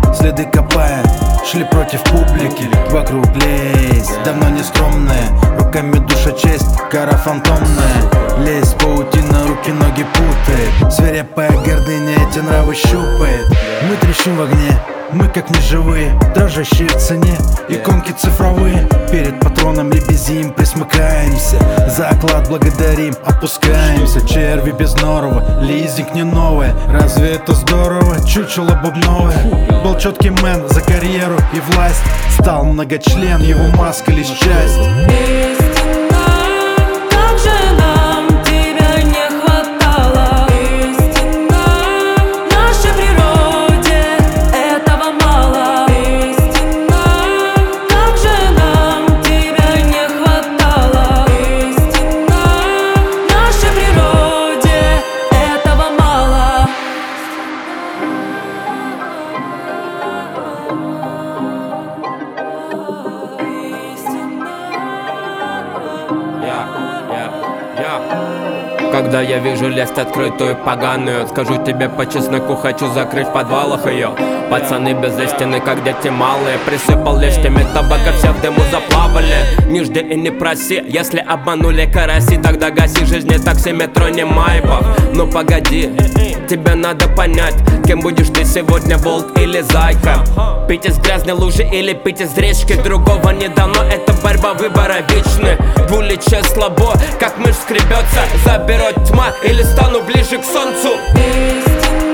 следы копая, шли против публики. Вокруг лезь, давно не скромные, руками душа честь, кара фантомная. Лезь, паутина, руки, ноги путает, свирепая гордыня эти нравы щупает. Мы трещим в огне, мы как неживые, дрожащие в цене, иконки цифровые. Перед патроном лебезим, присмыкаемся, за оклад благодарим, опускаемся. Черви без норова, лизинг не новое, разве это здорово? Чучело бубновое. Был четкий мэн за карьеру и власть, стал многочлен, его маска лишь часть. Когда я вижу лесть открытую поганую, скажу тебе по чесноку, хочу закрыть в подвалах ее. Пацаны без истины, как дети малые, присыпал листьями табака, все в дыму заплавали. Не жди и не проси, если обманули караси, тогда гаси жизни такси, метро не майбах. Ну погоди, тебе надо понять, кем будешь ты сегодня, волк или зайка. Пить из грязной лужи или пить из речки, другого не дано, это борьба выбора вечны. Двуличие слабо, как мышь скребется, заберет тьма или стану ближе к солнцу.